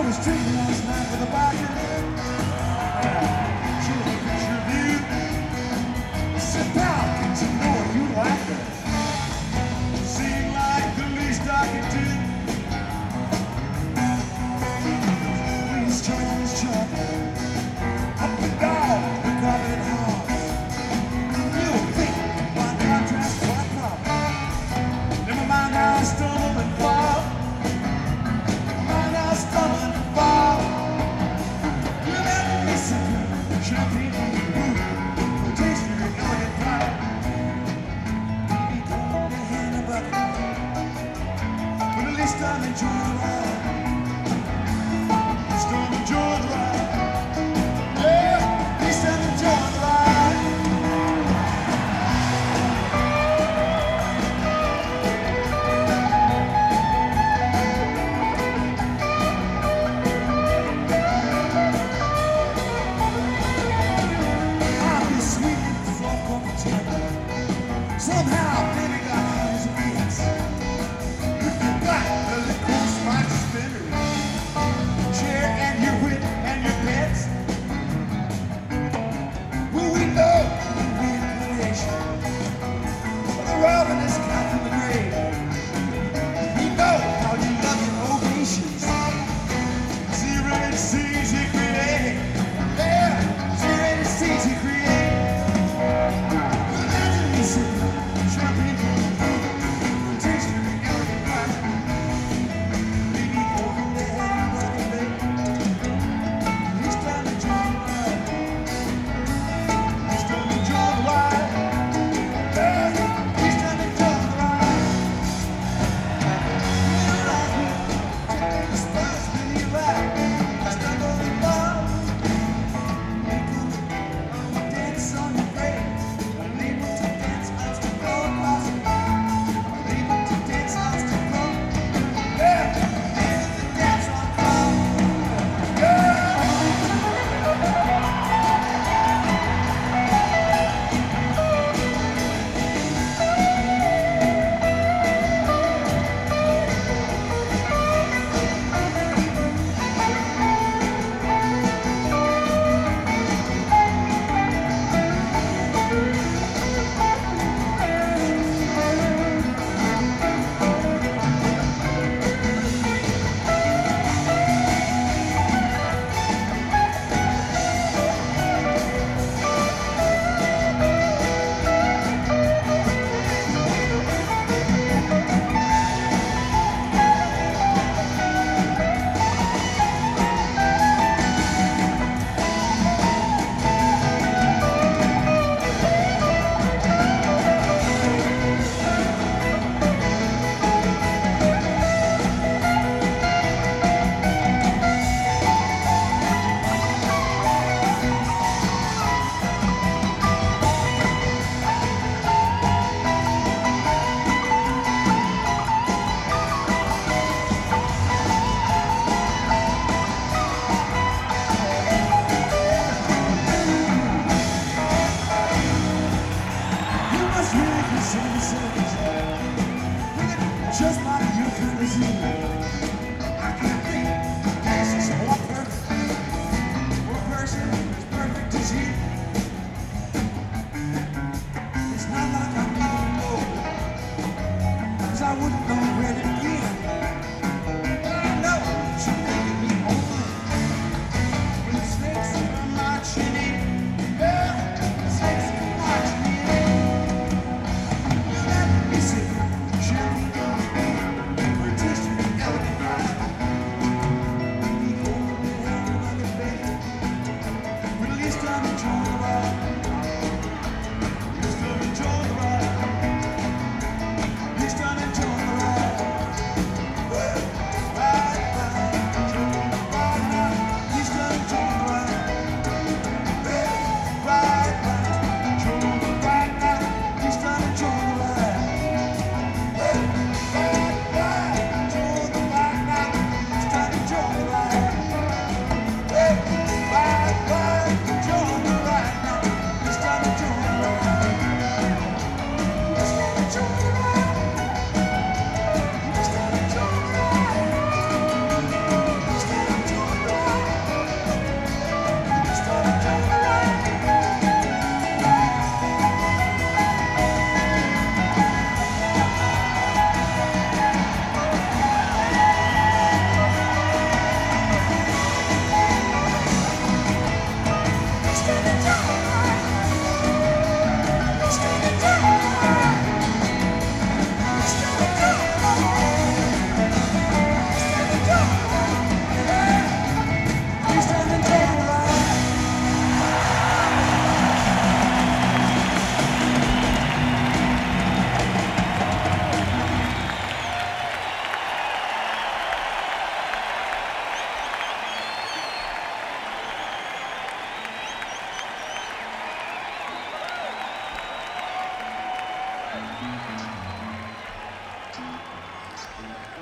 was drinking last night with a bartender. Sure, picture of you. I said, pal, can't you know you like her? Seemed like the least I could do. Please turn his truck up and down the carpet hall. You think my contrast quite proper. Never mind how I stumble and fall. Never mind how I stumble and fall. You never miss a good champagne on the roof. The taste of your elegant pride. Baby, come on and hand a bucket. But at least I'm enjoying life.